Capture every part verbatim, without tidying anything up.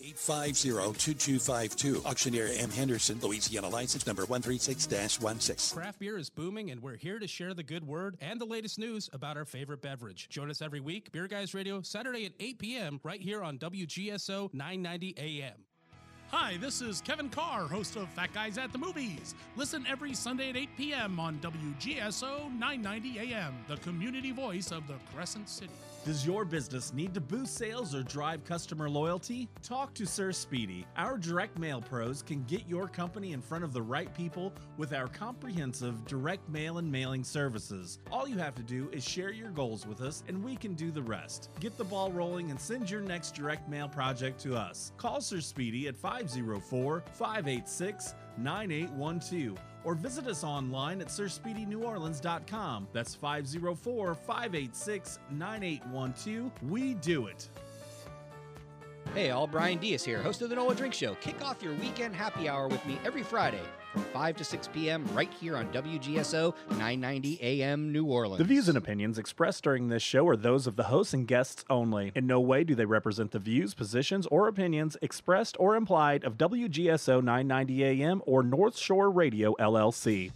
eight five zero, two two five two. Auctioneer M. Henderson, Louisiana license number one three six dash one six. Craft beer is booming, and we're here to share the good word and the latest news about our favorite beverage. Join us every week, Beer Guys Radio, Saturday at eight p.m. right here on W G S O nine ninety A M. Hi, this is Kevin Carr, host of Fat Guys at the Movies. Listen every Sunday at eight p.m. on W G S O nine ninety A M, the community voice of the Crescent City. Does your business need to boost sales or drive customer loyalty? Talk to Sir Speedy. Our direct mail pros can get your company in front of the right people with our comprehensive direct mail and mailing services. All you have to do is share your goals with us and we can do the rest. Get the ball rolling and send your next direct mail project to us. Call Sir Speedy at five oh four, five eight six, nine eight one two or visit us online at sir speedy new orleans dot com. That's five oh four, five eight six, nine eight one two. We do it. Hey all, Brian Diaz here, host of the NOLA Drink Show. Kick off your weekend happy hour with me every Friday from five to six p.m. right here on W G S O nine ninety A M New Orleans. The views and opinions expressed during this show are those of the hosts and guests only. In no way do they represent the views, positions, or opinions expressed or implied of W G S O nine ninety A M or North Shore Radio, L L C.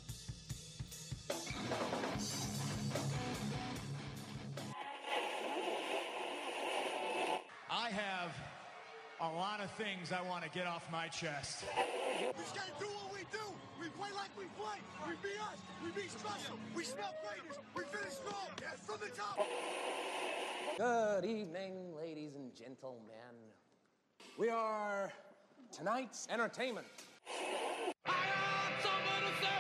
A lot of things I want to get off my chest. We just gotta do what we do. We play like we play. We be us. We be special. We smell greatness. We finish strong. Yes, from the top. Good evening, ladies and gentlemen. We are tonight's entertainment. I got something to say.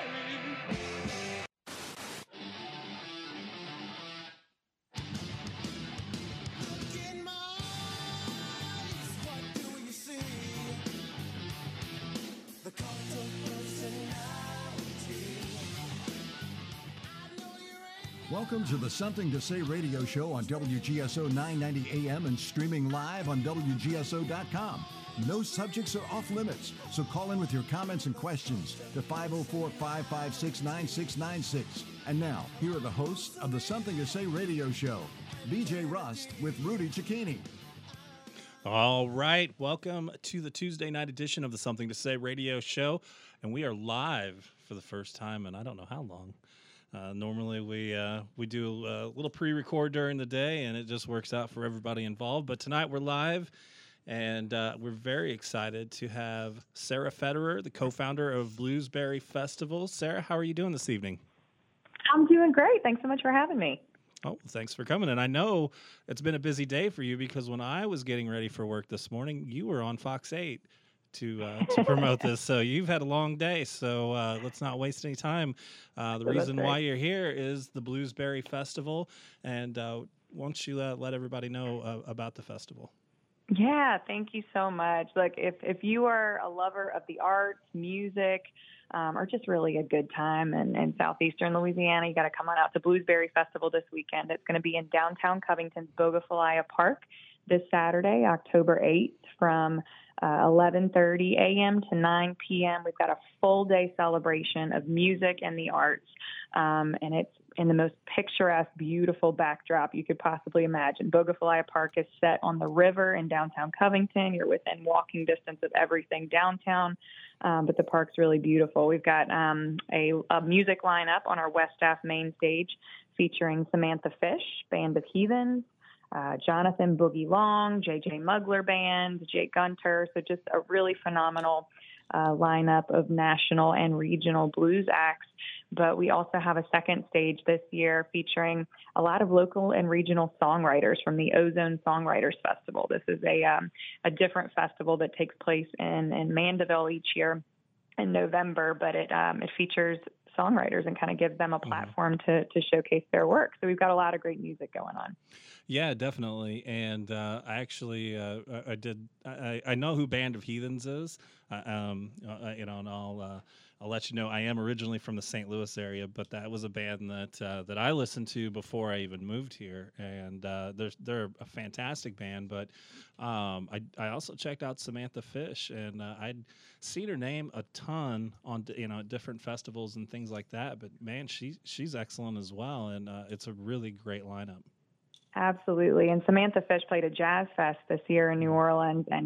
Welcome to the Something to Say radio show on W G S O nine ninety A M and streaming live on W G S O dot com. No subjects are off limits, so call in with your comments and questions to five oh four, five five six, nine six nine six. And now, here are the hosts of the Something to Say radio show, B J Rust with Rudy Cicchini. All right, welcome to the Tuesday night edition of the Something to Say radio show, and we are live for the first time in I don't know how long. Uh, normally we uh, we do a little pre-record during the day, and it just works out for everybody involved. But tonight we're live, and uh, we're very excited to have Sarah Federer, the co-founder of Bluesberry Festival. Sarah, how are you doing this evening? I'm doing great. Thanks so much for having me. Oh, thanks for coming. And I know it's been a busy day for you because when I was getting ready for work this morning, you were on Fox eight to uh, to promote this. So you've had a long day. So uh, let's not waste any time. Uh, the so reason why you're here is the Bluesberry Festival. And uh, why don't you uh, let everybody know uh, about the festival? Yeah, thank you so much. Look, if, if you are a lover of the arts, music, um, or just really a good time in, in southeastern Louisiana, you got to come on out to Bluesberry Festival this weekend. It's going to be in downtown Covington's Bogafilaya Park this Saturday, October eighth, from uh, eleven thirty a.m. to nine p.m. We've got a full day celebration of music and the arts, um, and it's in the most picturesque, beautiful backdrop you could possibly imagine. Bogafilaya Park is set on the river in downtown Covington. You're within walking distance of everything downtown, um, but the park's really beautiful. We've got um, a, a music lineup on our West Staff main stage featuring Samantha Fish, Band of Heathens, uh, Jonathan Boogie Long, J J Mugler Band, Jake Gunter. So just a really phenomenal uh, lineup of national and regional blues acts. But we also have a second stage this year featuring a lot of local and regional songwriters from the Ozone Songwriters Festival. This is a um, a different festival that takes place in, in Mandeville each year in November, but it um, it features songwriters and kind of gives them a platform to to showcase their work. So we've got a lot of great music going on. Yeah, definitely. And uh, I actually uh, I did I, I know who Band of Heathens is. Uh, um, uh, you know, and I'll. Uh, I'll let you know I am originally from the Saint Louis area, but that was a band that uh, that I listened to before I even moved here, and uh, they're they're a fantastic band. But um, I I also checked out Samantha Fish, and uh, I'd seen her name a ton on you know different festivals and things like that. But man, she she's excellent as well, and uh, it's a really great lineup. Absolutely, and Samantha Fish played a jazz fest this year in New Orleans and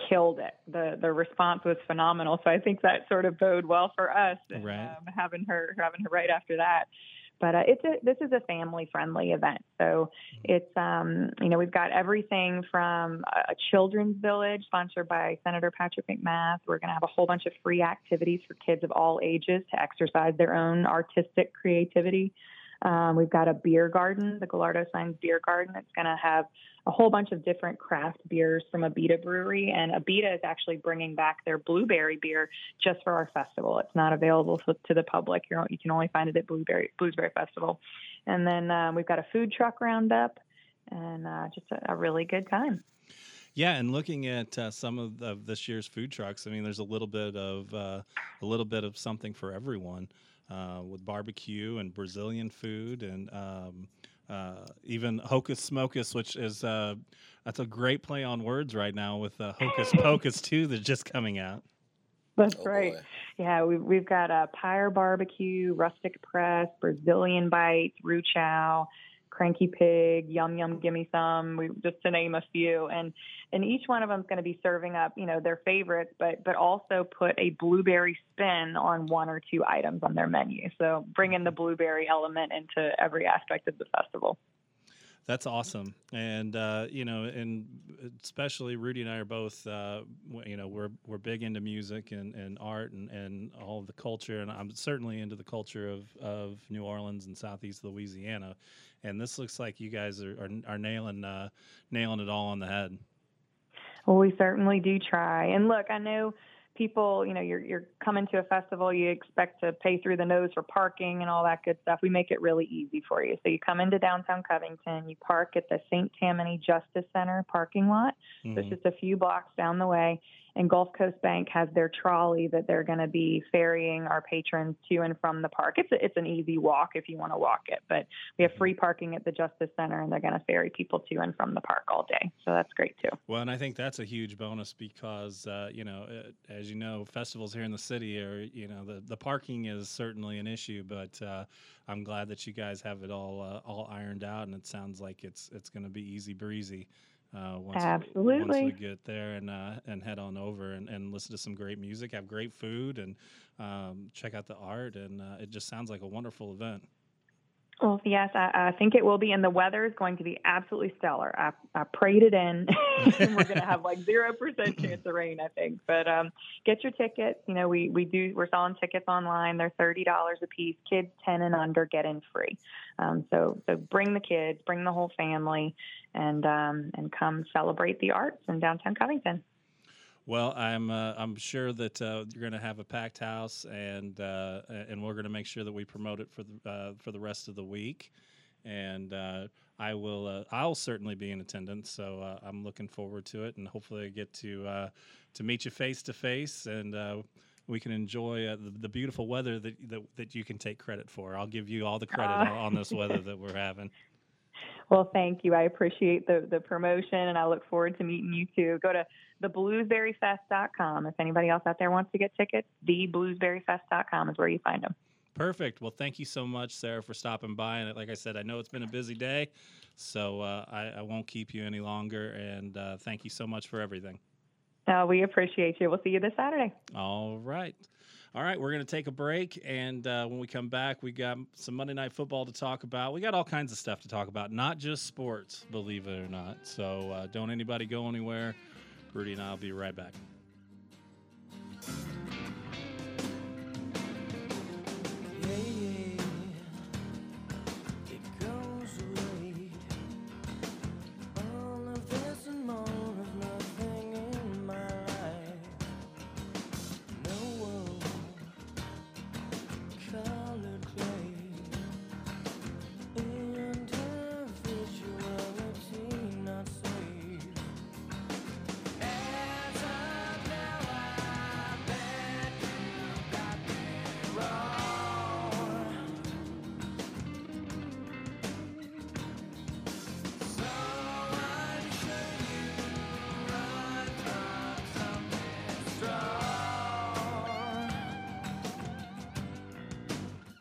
killed it. The the response was phenomenal. So I think that sort of bode well for us, and, right. um, having her having her right after that. But uh, it's a, this is a family-friendly event. So it's, um, you know, we've got everything from a children's village sponsored by Senator Patrick McMath. We're going to have a whole bunch of free activities for kids of all ages to exercise their own artistic creativity. Um, we've got a beer garden, the Gallardo Signs Beer Garden. It's going to have a whole bunch of different craft beers from Abita Brewery. And Abita is actually bringing back their blueberry beer just for our festival. It's not available to, to the public. You're, you can only find it at Blueberry, Bluesberry Festival. And then um, we've got a food truck roundup and uh, just a, a really good time. Yeah, and looking at uh, some of, the, of this year's food trucks, I mean, there's a little bit of uh, a little bit of something for everyone. Uh, with barbecue and Brazilian food and um, uh, even Hocus Smokus, which is uh, that's a great play on words right now with uh, Hocus Pocus two that's just coming out. That's Oh, right. boy. Yeah, we've, we've got a Pyre Barbecue, Rustic Press, Brazilian Bites, Roux Chow, Cranky Pig, Yum Yum Gimme Some, we, just to name a few. And and each one of them is going to be serving up, you know, their favorites, but but also put a blueberry spin on one or two items on their menu. So bring in the blueberry element into every aspect of the festival. That's awesome. And, uh, you know, and especially Rudy and I are both, uh, you know, we're we're big into music and, and art and, and all of the culture. And I'm certainly into the culture of, of New Orleans and Southeast Louisiana. And this looks like you guys are, are, are nailing uh, nailing it all on the head. Well, we certainly do try. And look, I know people, you know, you're you're coming to a festival, you expect to pay through the nose for parking and all that good stuff. We make it really easy for you. So you come into downtown Covington, you park at the Saint Tammany Justice Center parking lot. Mm-hmm. So it's just a few blocks down the way. And Gulf Coast Bank has their trolley that they're going to be ferrying our patrons to and from the park. It's a, it's an easy walk if you want to walk it, but we have free parking at the Justice Center, and they're going to ferry people to and from the park all day. So that's great too. Well, and I think that's a huge bonus because, uh, you know, uh, as you know, festivals here in the city are, you know, the, the parking is certainly an issue, but uh, I'm glad that you guys have it all uh, all ironed out, and it sounds like it's it's going to be easy breezy. Uh, once, Absolutely. Once we get there and uh, and head on over and, and listen to some great music, have great food, and um, check out the art, and uh, it just sounds like a wonderful event. Well, yes, I, I think it will be, and the weather is going to be absolutely stellar. I, I prayed it in. We're going to have like zero percent chance of rain, I think. But um, get your tickets. You know, we we do we're selling tickets online. They're thirty dollars a piece. Kids ten and under get in free. Um, so so bring the kids, bring the whole family, and um, and come celebrate the arts in downtown Covington. Well, I'm uh, I'm sure that uh, you're going to have a packed house, and uh, and we're going to make sure that we promote it for the uh, for the rest of the week. And uh, I will uh, I'll certainly be in attendance, so uh, I'm looking forward to it, and hopefully I get to uh, to meet you face to face, and uh, we can enjoy uh, the, the beautiful weather that, that that you can take credit for. I'll give you all the credit uh. on this weather that we're having. Well, thank you. I appreciate the, the promotion, and I look forward to meeting you too. Go to the bluesberry fest dot com. If anybody else out there wants to get tickets, the bluesberry fest dot com is where you find them. Perfect. Well, thank you so much, Sarah, for stopping by. And like I said, I know it's been a busy day, so uh, I, I won't keep you any longer. And uh, thank you so much for everything. Uh, we appreciate you. We'll see you this Saturday. All right. All right, we're going to take a break, and uh, when we come back, we got some Monday Night Football to talk about. We got all kinds of stuff to talk about, not just sports, believe it or not. So uh, don't anybody go anywhere. Rudy and I will be right back.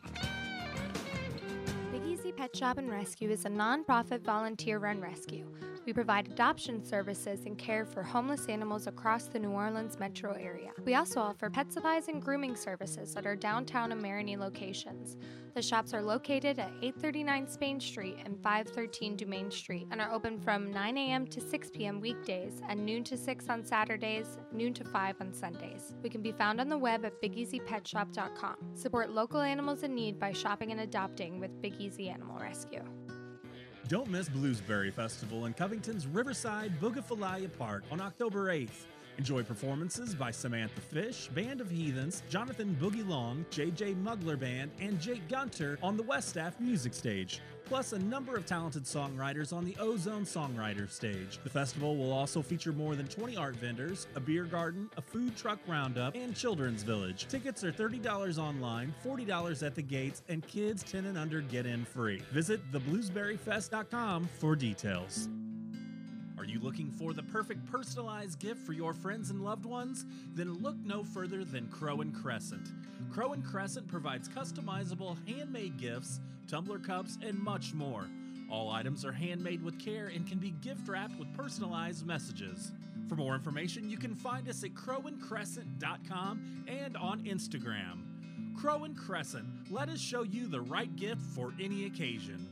Pet Shop and Rescue is a non-profit volunteer-run rescue. We provide adoption services and care for homeless animals across the New Orleans metro area. We also offer pet supplies and grooming services at our downtown and Marigny locations. The shops are located at eight thirty-nine Spain Street and five thirteen Dumaine Street and are open from nine a.m. to six p.m. weekdays and noon to six on Saturdays, noon to five on Sundays. We can be found on the web at big easy pet shop dot com. Support local animals in need by shopping and adopting with Big Easy Animal Rescue. Don't miss Bluesberry Festival in Covington's Riverside Bougainvillea Park on October eighth. Enjoy performances by Samantha Fish, Band of Heathens, Jonathan Boogie Long, J J Mugler Band, and Jake Gunter on the Westaff Music Stage, plus a number of talented songwriters on the Ozone Songwriter Stage. The festival will also feature more than twenty art vendors, a beer garden, a food truck roundup, and children's village. Tickets are thirty dollars online, forty dollars at the gates, and kids ten and under get in free. Visit the bluesberry fest dot com for details. Are you looking for the perfect personalized gift for your friends and loved ones? Then look no further than Crow and Crescent. Crow and Crescent provides customizable handmade gifts, tumbler cups, and much more. All items are handmade with care and can be gift wrapped with personalized messages. For more information, you can find us at crow and crescent dot com and on Instagram. Crow and Crescent, let us show you the right gift for any occasion.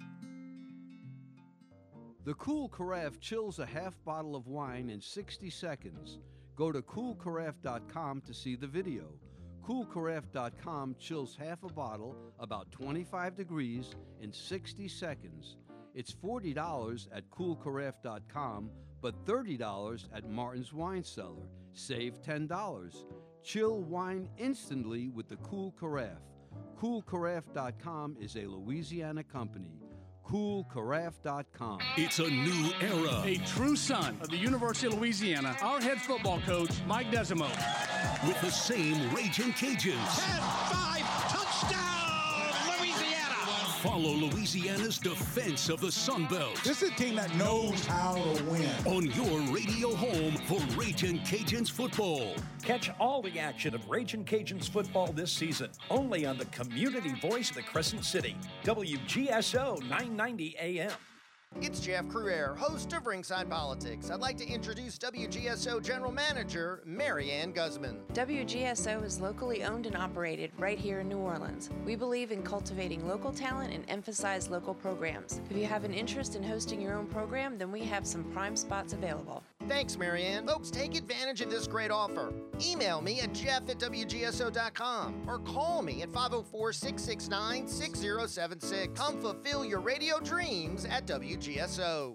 The Cool Carafe chills a half bottle of wine in sixty seconds. Go to cool carafe dot com to see the video. cool carafe dot com chills half a bottle, about twenty-five degrees, in sixty seconds. It's forty dollars at cool carafe dot com, but thirty dollars at Martin's Wine Cellar. Save ten dollars. Chill wine instantly with the Cool Carafe. cool carafe dot com is a Louisiana company. cool carafe dot com. It's a new era. A true son of the University of Louisiana, our head football coach, Mike Desimo. With the same Raging Cajuns. ten five, touchdown, Louisiana! Follow Louisiana's defense of the Sun Belt. This is a team that knows how to win. On your radio home for Raging Cajuns football. Catch all the action of Raging Cajuns football this season, only on the community voice of the Crescent City, W G S O nine ninety A M. It's Jeff Cruer, host of Ringside Politics. I'd like to introduce W G S O General Manager, Marianne Guzman. W G S O is locally owned and operated right here in New Orleans. We believe in cultivating local talent and emphasize local programs. If you have an interest in hosting your own program, then we have some prime spots available. Thanks, Marianne. Folks, take advantage of this great offer. Email me at jeff at w g s o dot com or call me at five oh four, six six nine, six oh seven six. Come fulfill your radio dreams at W G S O.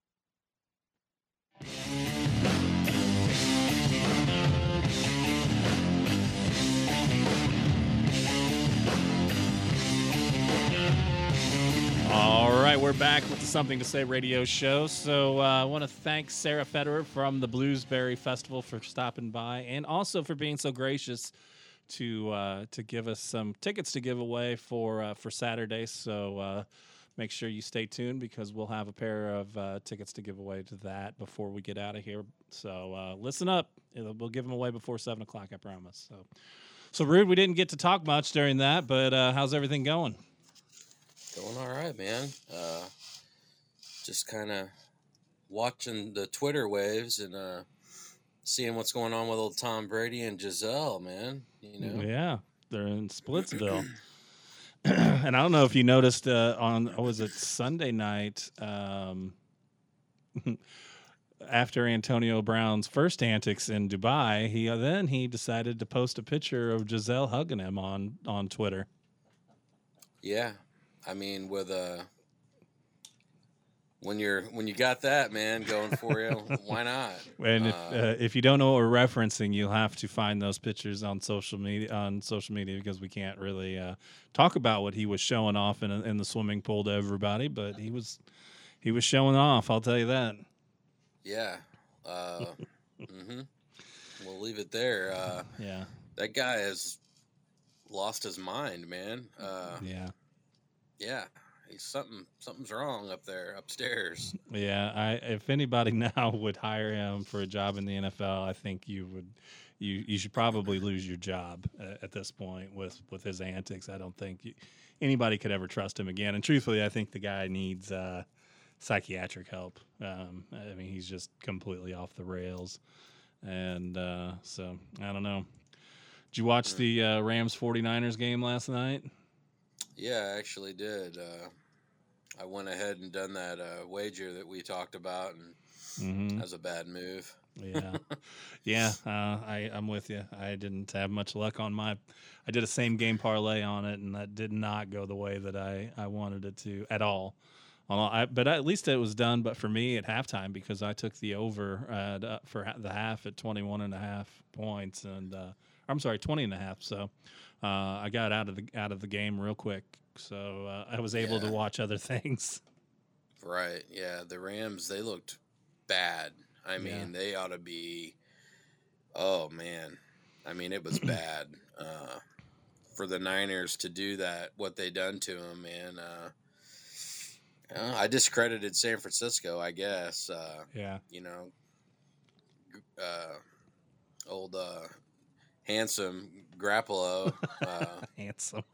All right, we're back with the Something to Say radio show. So uh, I want to thank Sarah Federer from the Bluesberry Festival for stopping by and also for being so gracious to uh, to give us some tickets to give away for uh, for Saturday. So uh, make sure you stay tuned because we'll have a pair of uh, tickets to give away to that before we get out of here. So uh, listen up. It'll, we'll give them away before seven o'clock, I promise. So, so Rude, we didn't get to talk much during that, but uh, how's everything going? Going all right, man. Uh, just kind of watching the Twitter waves and uh, seeing what's going on with old Tom Brady and Giselle, man. You know? Yeah, they're in Splitsville. And I don't know if you noticed uh, on, was it Sunday night, um, after Antonio Brown's first antics in Dubai, he uh, then he decided to post a picture of Giselle hugging him on, on Twitter. Yeah. I mean, with uh, when you're when you got that man going for you, why not? And if uh, uh, if you don't know what we're referencing, you'll have to find those pictures on social media on social media because we can't really uh, talk about what he was showing off in in the swimming pool to everybody. But he was he was showing off. I'll tell you that. Yeah. Uh, mm-hmm. We'll leave it there. Uh, yeah. That guy has lost his mind, man. Uh, yeah. Yeah, he's something. Something's wrong up there, upstairs. Yeah, I if anybody now would hire him for a job in the N F L, I think you would. You you should probably lose your job at, at this point with, with his antics. I don't think you, anybody could ever trust him again. And truthfully, I think the guy needs uh, psychiatric help. Um, I mean, he's just completely off the rails. And uh, so, I don't know. Did you watch the uh, Rams forty-niners game last night? Yeah, I actually did. Uh, I went ahead and done that uh, wager that we talked about, and Mm-hmm. that was a bad move. Yeah, yeah. Uh, I I'm with you. I didn't have much luck on my. I did a same game parlay on it, and that did not go the way that I, I wanted it to at all. Although I, but at least it was done. But for me at halftime, because I took the over at, uh, for ha- the half at twenty-one and a half points, and uh, I'm sorry, twenty and a half. So uh, I got out of the out of the game real quick. So uh, I was able Yeah. to watch other things. Right. Yeah. The Rams, they looked bad. I mean, Yeah. they ought to be. Oh man, I mean, it was bad uh, for the Niners to do that. What they done to them, man. Uh, uh, I discredited San Francisco, I guess. Uh, Yeah. You know, uh, old uh, handsome Grappolo. Uh, Handsome.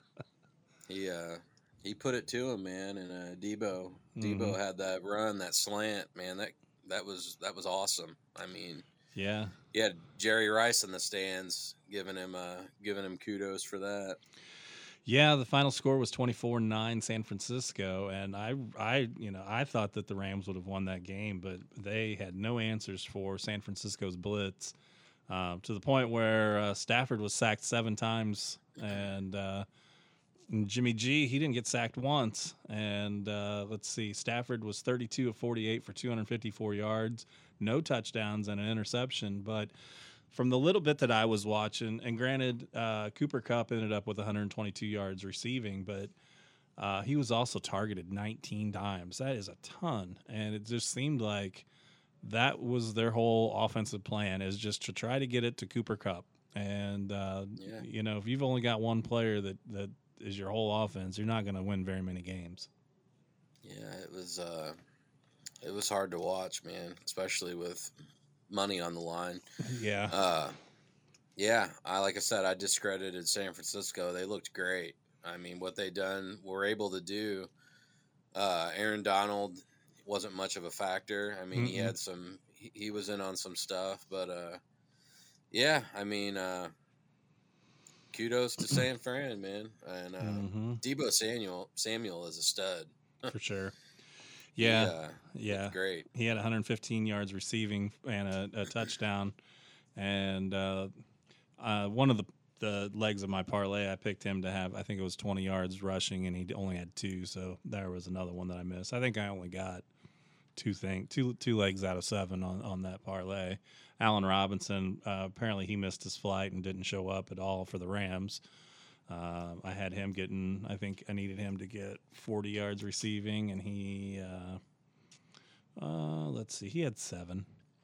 he uh, he put it to him, man. And uh, Debo, Debo Mhm. had that run, that slant, man. That that was that was awesome. I mean, Yeah. he had Jerry Rice in the stands giving him uh, giving him kudos for that. Yeah, the final score was twenty-four nine San Francisco, and I, I, you know, I thought that the Rams would have won that game, but they had no answers for San Francisco's blitz, uh, to the point where uh, Stafford was sacked seven times, and, uh, and Jimmy G, he didn't get sacked once. And uh, let's see, Stafford was thirty-two of forty-eight for two hundred fifty-four yards, no touchdowns, and an interception, but from the little bit that I was watching, and granted, uh, Cooper Kupp ended up with one hundred twenty-two yards receiving, but uh, he was also targeted nineteen times. That is a ton, and it just seemed like that was their whole offensive plan, is just to try to get it to Cooper Kupp. And uh, Yeah. you know, if you've only got one player that that is your whole offense, you're not going to win very many games. Yeah, it was uh, it was hard to watch, man, especially with money on the line. Yeah. Uh, yeah, I like I said, I discredited San Francisco. They looked great. I mean, what they done were able to do. Uh, Aaron Donald wasn't much of a factor. I mean, he Mm-mm. had some. He, he was in on some stuff, but uh, yeah, I mean, uh, kudos to San Fran, man, and uh, Mhm. Debo Samuel. Samuel is a stud. For sure. He, Yeah, uh, yeah, looked great. He had one hundred fifteen yards receiving and a, a touchdown, and uh, uh, one of the, the legs of my parlay, I picked him to have. I think it was twenty yards rushing, and he only had two, so there was another one that I missed. I think I only got two thing, two two legs out of seven on, on that parlay. Allen Robinson, uh, apparently he missed his flight and didn't show up at all for the Rams. Uh, I had him getting, I think I needed him to get forty yards receiving, and he, uh, uh, let's see, he had seven.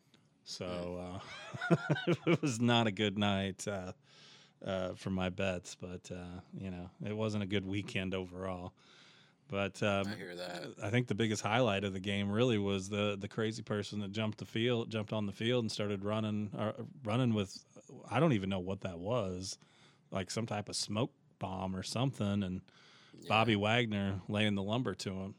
So uh, it was not a good night uh, uh, for my bets, but, uh, you know, it wasn't a good weekend overall. But um, I hear that. I think the biggest highlight of the game really was the the crazy person that jumped the field, jumped on the field, and started running, uh, running with, I don't even know what that was, like some type of smoke bomb or something, and Yeah. Bobby Wagner laying the lumber to him.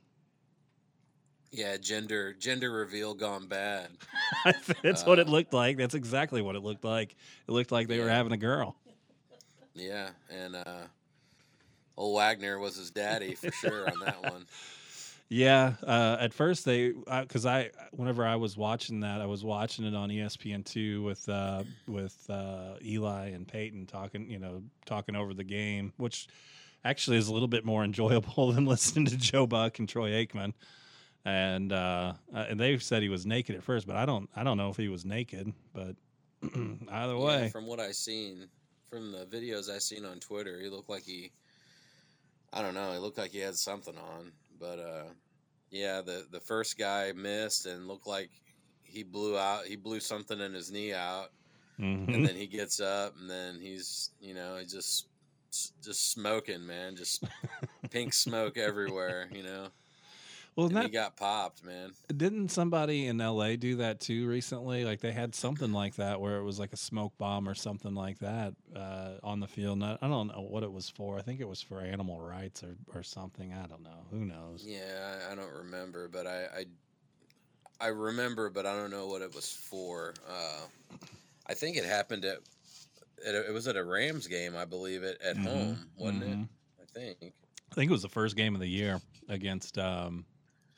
Yeah, gender gender reveal gone bad. That's what it looked like. That's exactly what it looked like. It looked like they were Yeah. having a girl. Yeah, and uh, old Wagner was his daddy for sure on that one. Yeah, uh, at first they, because I, whenever I was watching that, I was watching it on E S P N two with uh, with uh, Eli and Peyton talking, you know, talking over the game, which actually is a little bit more enjoyable than listening to Joe Buck and Troy Aikman. And uh, and they said he was naked at first, but I don't, I don't know if he was naked. But either way, Yeah, from what I seen, from the videos I seen on Twitter, he looked like he, I don't know, he looked like he had something on. But uh, yeah, the the first guy missed and looked like he blew out. He blew something in his knee out, Mhm. and then he gets up, and then he's you know he's just just smoking, man, just pink smoke everywhere, you know. Well, and that, he got popped, man. Didn't somebody in L A do that too recently? Like they had something like that where it was like a smoke bomb or something like that uh, on the field. And I, I don't know what it was for. I think it was for animal rights or, or something. I don't know. Who knows? Yeah, I, I don't remember, but I, I I remember, but I don't know what it was for. Uh, I think it happened at, at a, it was at a Rams game, I believe it at Mhm. home, wasn't Mhm. it? I think. I think it was the first game of the year against um,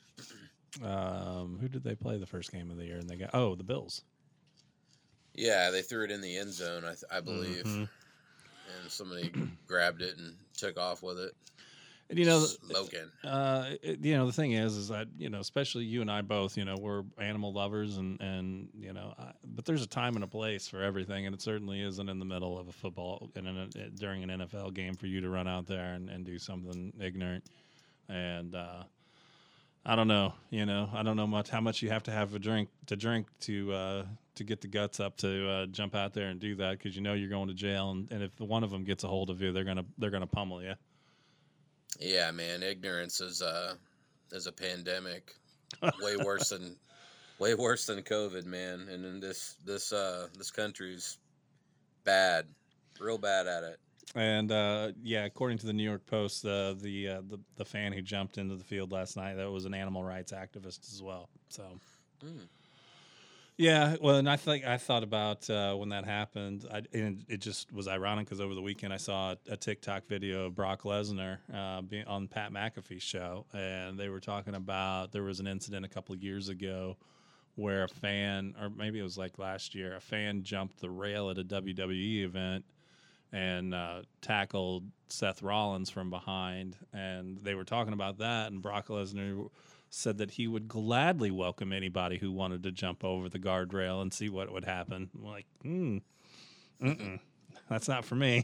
um, who did they play the first game of the year? And they got oh the Bills. Yeah, they threw it in the end zone, I, th- I believe, Mhm. and somebody grabbed it and took off with it. And you know, smoking. Uh, it, you know, the thing is, is that you know, especially you and I both, you know, we're animal lovers, and and you know, I, but there's a time and a place for everything, and it certainly isn't in the middle of a football and in a, during an N F L game for you to run out there and, and do something ignorant. And uh, I don't know, you know, I don't know much how much you have to have a drink to drink to uh, to get the guts up to uh, jump out there and do that, because you know you're going to jail, and, and if one of them gets a hold of you, they're gonna they're gonna pummel you. Yeah, man, ignorance is uh is a pandemic, way worse than way worse than COVID, man. And in this this uh this country's bad, real bad at it. And uh, yeah, according to the New York Post, uh, the uh, the the fan who jumped into the field last night, that was an animal rights activist as well. So. Mm. Yeah, well, and I think I thought about uh, when that happened, I, and it just was ironic because over the weekend I saw a, a TikTok video of Brock Lesnar uh, being on Pat McAfee's show, and they were talking about there was an incident a couple of years ago where a fan, or maybe it was like last year, a fan jumped the rail at a W W E event and uh, tackled Seth Rollins from behind, and they were talking about that, and Brock Lesnar said that he would gladly welcome anybody who wanted to jump over the guardrail and see what would happen. I'm like, hmm, mm-mm, that's not for me.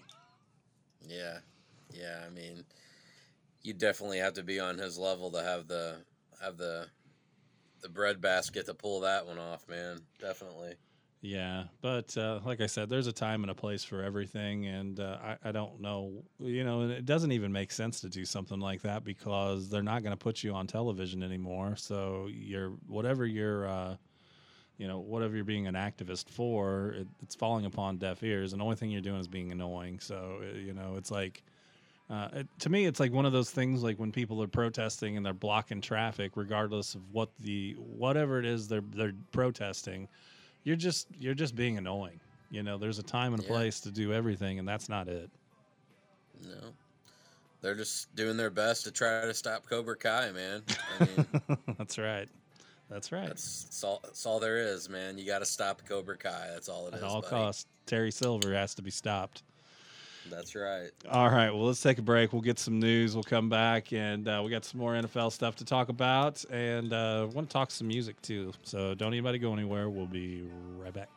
Yeah, yeah. I mean, you definitely have to be on his level to have the have the the breadbasket to pull that one off, man. Definitely. Yeah, but uh, like I said, there's a time and a place for everything, and uh, I, I don't know, you know, and it doesn't even make sense to do something like that because they're not going to put you on television anymore. So you're whatever you're, uh, you know, whatever you're being an activist for, it, it's falling upon deaf ears, and the only thing you're doing is being annoying. So uh, you know, it's like. Uh, it, to me, it's like one of those things like when people are protesting and they're blocking traffic, regardless of what the whatever it is they're they're protesting. You're just you're just being annoying. You know, there's a time and a Yeah. place to do everything, and that's not it. No, they're just doing their best to try to stop Cobra Kai, man. I mean, That's right. That's right. that's, that's all. That's all there is, man. You got to stop Cobra Kai. That's all it At is. all buddy. costs, Terry Silver has to be stopped. That's right. All right, well, let's take a break. We'll get some news. We'll come back, and uh, we got some more N F L stuff to talk about, and uh, want to talk some music too. So don't anybody go anywhere. We'll be right back.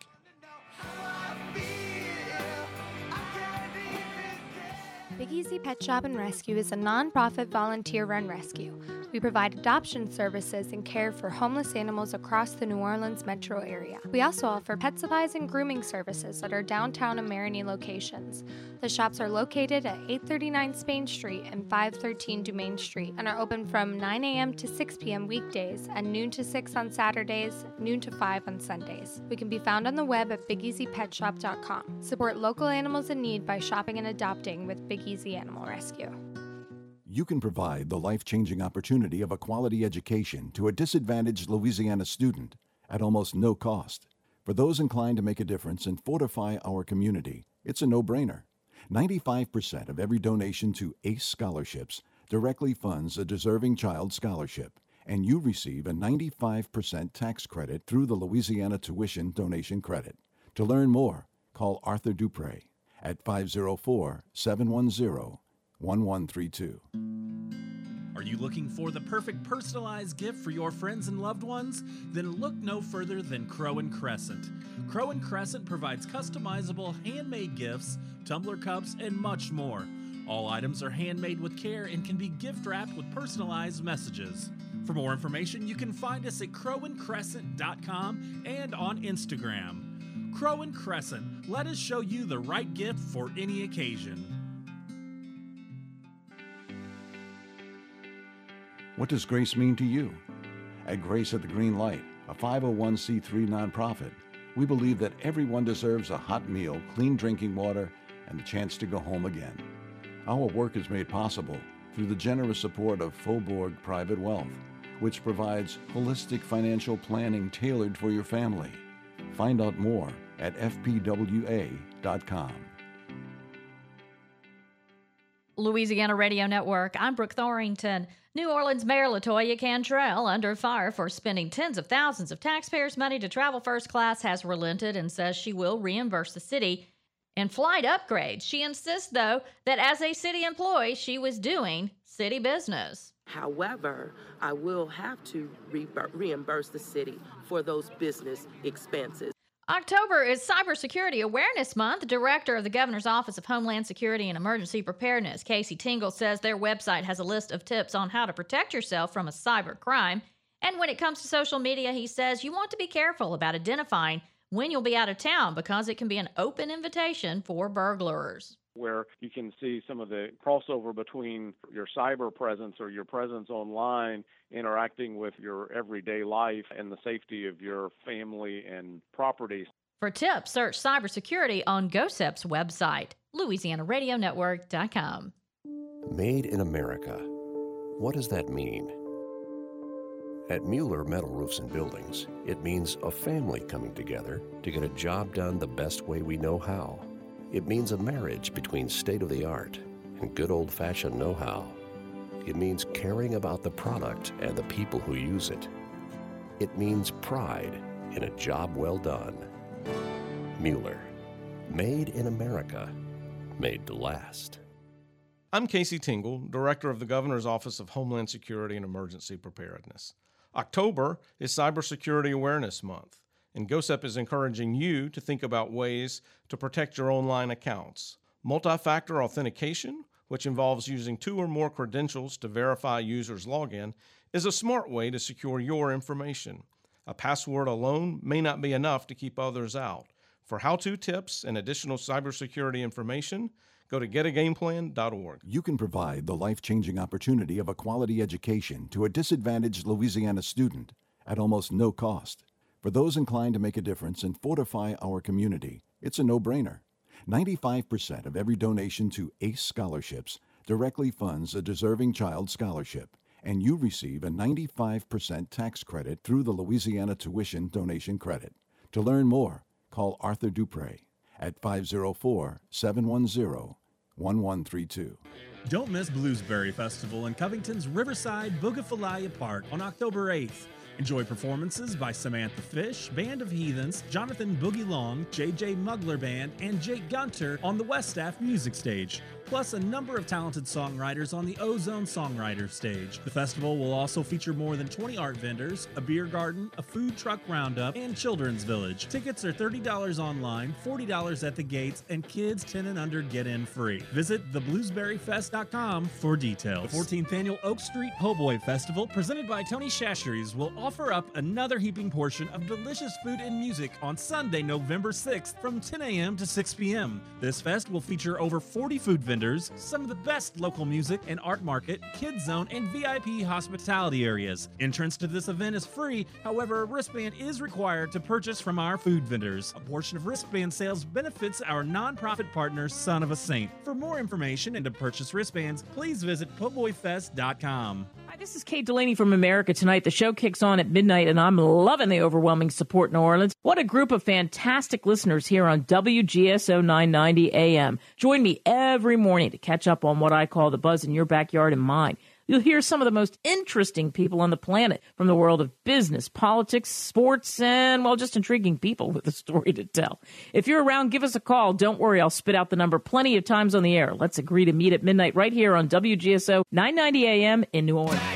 Big Easy Pet Shop and Rescue is a non-profit volunteer-run rescue. We provide adoption services and care for homeless animals across the New Orleans metro area. We also offer pet supplies and grooming services at our downtown and Marigny locations. The shops are located at eight thirty-nine Spain Street and five thirteen Dumaine Street and are open from nine a.m. to six p.m. weekdays and noon to six on Saturdays, noon to five on Sundays. We can be found on the web at big easy pet shop dot com. Support local animals in need by shopping and adopting with Big Easy Animal Rescue. You can provide the life-changing opportunity of a quality education to a disadvantaged Louisiana student at almost no cost. For those inclined to make a difference and fortify our community, it's a no-brainer. ninety-five percent of every donation to ACE scholarships directly funds a deserving child scholarship, and you receive a ninety-five percent tax credit through the Louisiana Tuition Donation Credit. To learn more, call Arthur Dupre at five oh four, seven one zero, one one three two. Are you looking for the perfect personalized gift for your friends and loved ones? Then look no further than Crow and Crescent. Crow and Crescent provides customizable handmade gifts, tumbler cups, and much more. All items are handmade with care and can be gift wrapped with personalized messages. For more information, you can find us at crow and crescent dot com and on Instagram. Crow and Crescent, let us show you the right gift for any occasion. What does Grace mean to you? At Grace at the Green Light, a five oh one c three nonprofit, we believe that everyone deserves a hot meal, clean drinking water, and the chance to go home again. Our work is made possible through the generous support of Faubourg Private Wealth, which provides holistic financial planning tailored for your family. Find out more at f p w a dot com. Louisiana Radio Network, I'm Brooke Thorington. New Orleans Mayor LaToya Cantrell, under fire for spending tens of thousands of taxpayers' money to travel first class, has relented and says she will reimburse the city in flight upgrades. She insists, though, that as a city employee, she was doing city business. However, I will have to re- reimburse the city for those business expenses. October is Cybersecurity Awareness Month. Director of the Governor's Office of Homeland Security and Emergency Preparedness, Casey Tingle, says their website has a list of tips on how to protect yourself from a cyber crime. And when it comes to social media, he says you want to be careful about identifying when you'll be out of town because it can be an open invitation for burglars. Where you can see some of the crossover between your cyber presence or your presence online interacting with your everyday life and the safety of your family and property. For tips, search cybersecurity on GOSEP's website, louisiana radio network dot com. Made in America. What does that mean? At Mueller Metal Roofs and Buildings, it means a family coming together to get a job done the best way we know how. It means a marriage between state-of-the-art and good old-fashioned know-how. It means caring about the product and the people who use it. It means pride in a job well done. Mueller. Made in America. Made to last. I'm Casey Tingle, Director of the Governor's Office of Homeland Security and Emergency Preparedness. October is Cybersecurity Awareness Month, and GOSEP is encouraging you to think about ways to protect your online accounts. Multi-factor authentication, which involves using two or more credentials to verify a user's login, is a smart way to secure your information. A password alone may not be enough to keep others out. For how-to tips and additional cybersecurity information, go to get a game plan dot org. You can provide the life-changing opportunity of a quality education to a disadvantaged Louisiana student at almost no cost. For those inclined to make a difference and fortify our community, it's a no-brainer. ninety-five percent of every donation to ACE scholarships directly funds a deserving child scholarship, and you receive a ninety-five percent tax credit through the Louisiana Tuition Donation Credit. To learn more, call Arthur Dupre at five oh four, seven one zero, one one three two. Don't miss Bluesberry Festival in Covington's Riverside Boogafalia Park on October eighth. Enjoy performances by Samantha Fish, Band of Heathens, Jonathan Boogie Long, J J Mugler Band, and Jake Gunter on the West Staff Music Stage, plus a number of talented songwriters on the Ozone Songwriter Stage. The festival will also feature more than twenty art vendors, a beer garden, a food truck roundup, and children's village. Tickets are thirty dollars online, forty dollars at the gates, and kids ten and under get in free. Visit the bluesberry fest dot com for details. The fourteenth Annual Oak Street Po' Boy Festival, presented by Tony Shasheries, will offer up another heaping portion of delicious food and music on Sunday, November sixth from ten a.m. to six p.m. This fest will feature over forty food vendors, some of the best local music and art market, kids zone, and V I P hospitality areas. Entrance to this event is free, however, a wristband is required to purchase from our food vendors. A portion of wristband sales benefits our nonprofit partner, Son of a Saint. For more information and to purchase wristbands, please visit po boy fest dot com. Hi, this is Kate Delaney from America Tonight. The show kicks on at midnight, and I'm loving the overwhelming support in New Orleans. What a group of fantastic listeners here on W G S O nine ninety A M. Join me every morning to catch up on what I call the buzz in your backyard and mine. You'll hear some of the most interesting people on the planet from the world of business, politics, sports, and, well, just intriguing people with a story to tell. If you're around, give us a call. Don't worry, I'll spit out the number plenty of times on the air. Let's agree to meet at midnight right here on W G S O nine ninety A M in New Orleans.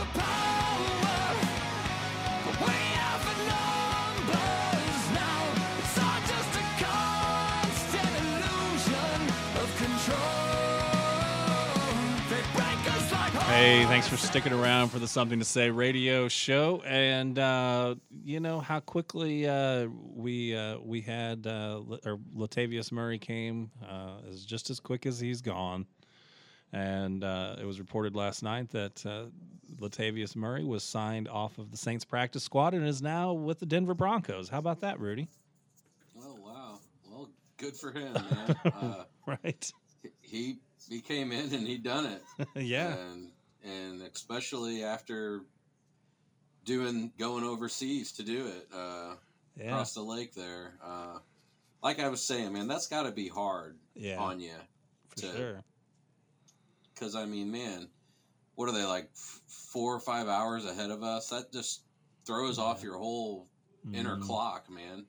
Hey, thanks for sticking around for the Something to Say radio show. And uh, you know how quickly uh, we uh, we had uh, or Latavius Murray came uh, is just as quick as he's gone. And uh, it was reported last night that uh, Latavius Murray was signed off of the Saints practice squad and is now with the Denver Broncos. How about that, Rudy? Oh, wow. Well, good for him, man. Uh, right. He he came in and he done it. Yeah. And, and especially after doing going overseas to do it uh, yeah. across the lake there. Uh, like I was saying, man, that's got to be hard yeah. on you. For to, sure. Because, I mean, man, what are they, like f- four or five hours ahead of us? That just throws yeah. off your whole mm. inner clock, man.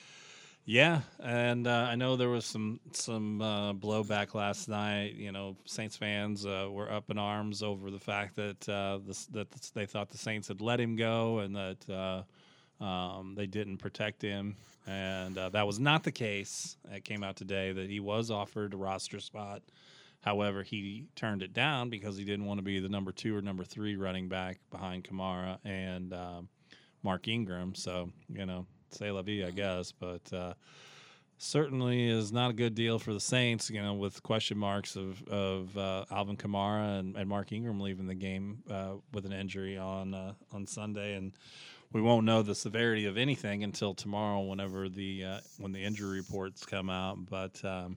Yeah, and uh, I know there was some some uh, blowback last night. You know, Saints fans uh, were up in arms over the fact that uh, the, that they thought the Saints had let him go and that uh, um, they didn't protect him, and uh, that was not the case. It came out today that he was offered a roster spot. However, he turned it down because he didn't want to be the number two or number three running back behind Kamara and um, Mark Ingram. So, you know, c'est la vie, I guess. But uh, certainly is not a good deal for the Saints, you know, with question marks of, of uh, Alvin Kamara and, and Mark Ingram leaving the game uh, with an injury on uh, on Sunday. And we won't know the severity of anything until tomorrow whenever the uh, when the injury reports come out. But um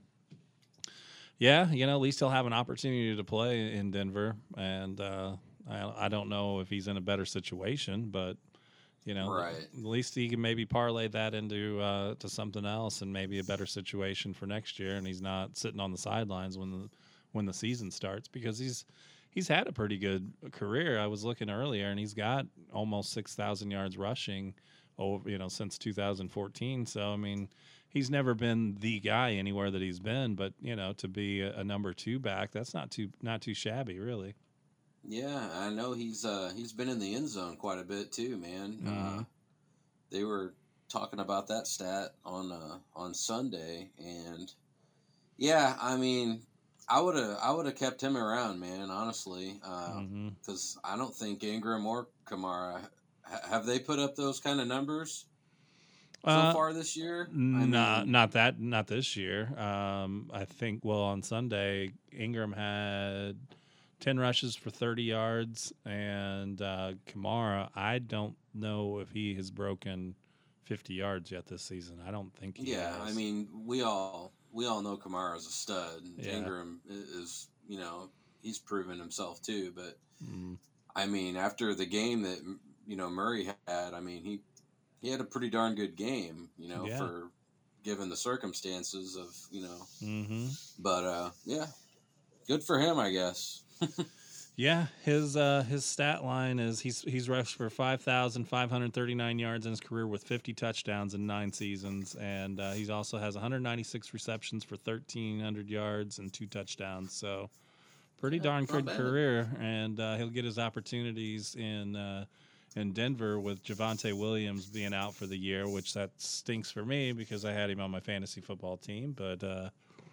yeah, you know, at least he'll have an opportunity to play in Denver, and uh, I, I don't know if he's in a better situation, but you know, right. at least he can maybe parlay that into uh, to something else and maybe a better situation for next year, and he's not sitting on the sidelines when the when the season starts because he's he's had a pretty good career. I was looking earlier, and he's got almost six thousand yards rushing over you know since two thousand fourteen. So I mean. He's never been the guy anywhere that he's been, but you know, to be a, a number two back, that's not too not too shabby, really. Yeah, I know he's uh, he's been in the end zone quite a bit too, man. Mm-hmm. Uh, they were talking about that stat on uh, on Sunday, and yeah, I mean, I would have I would have kept him around, man. Honestly, because uh, mm-hmm. I don't think Ingram or Kamara ha- have they put up those kind of numbers. So uh, far this year? Not, I mean, not that, not this year. Um, I think. Well, on Sunday, Ingram had ten rushes for thirty yards, and uh, Kamara, I don't know if he has broken fifty yards yet this season. I don't think. He yeah, has. I mean, we all we all know Kamara's a stud. Yeah. Ingram is, you know, he's proven himself too. But mm. I mean, after the game that you know Murray had, I mean he. He had a pretty darn good game, you know, yeah. for given the circumstances of, you know. Mm-hmm. But uh, yeah, good for him, I guess. yeah, his uh, his stat line is he's he's rushed for five thousand five hundred thirty-nine yards in his career with fifty touchdowns in nine seasons, and uh, he also has one hundred ninety-six receptions for thirteen hundred yards and two touchdowns. So, pretty yeah, darn good bad. career, and uh, he'll get his opportunities in. Uh, in Denver with Javonte Williams being out for the year, which that stinks for me because I had him on my fantasy football team. But, uh,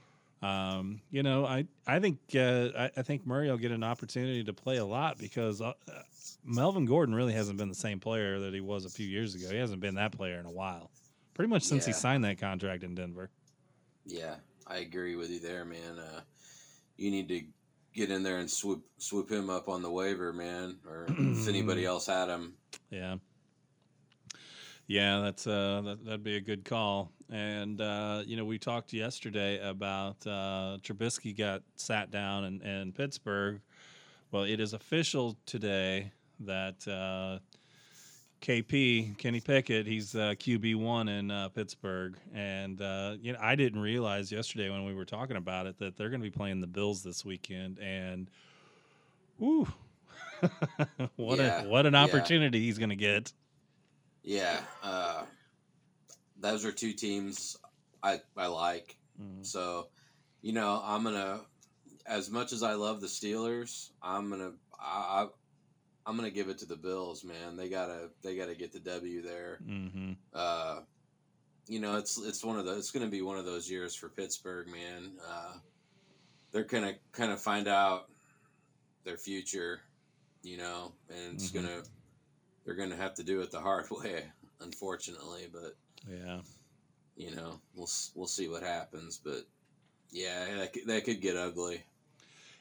um, you know, I, I think uh, I, I think Murray will get an opportunity to play a lot because uh, Melvin Gordon really hasn't been the same player that he was a few years ago. He hasn't been that player in a while, pretty much since yeah. he signed that contract in Denver. Yeah, I agree with you there, man. Uh, you need to get in there and swoop swoop him up on the waiver, man, or if anybody else had him. Yeah. Yeah, that's uh, that, that'd be a good call. And, uh, you know, we talked yesterday about uh, Trubisky got sat down in, in Pittsburgh. Well, it is official today that uh, K P, Kenny Pickett, he's uh, Q B one in uh, Pittsburgh. And, uh, you know, I didn't realize yesterday when we were talking about it that they're going to be playing the Bills this weekend. And, whoo, what, yeah, a, what an yeah. opportunity he's going to get. Yeah, uh, those are two teams I I like. Mm. So, you know, I'm gonna, as much as I love the Steelers, I'm gonna I, I I'm gonna give it to the Bills, man. They gotta they gotta get the W there. Mm-hmm. Uh, you know, it's it's one of the it's gonna be one of those years for Pittsburgh, man. Uh, they're gonna kind of find out their future, you know, and it's mm-hmm. gonna. They're going to have to do it the hard way, unfortunately. But yeah, you know, we'll we'll see what happens. But yeah, that could, that could get ugly.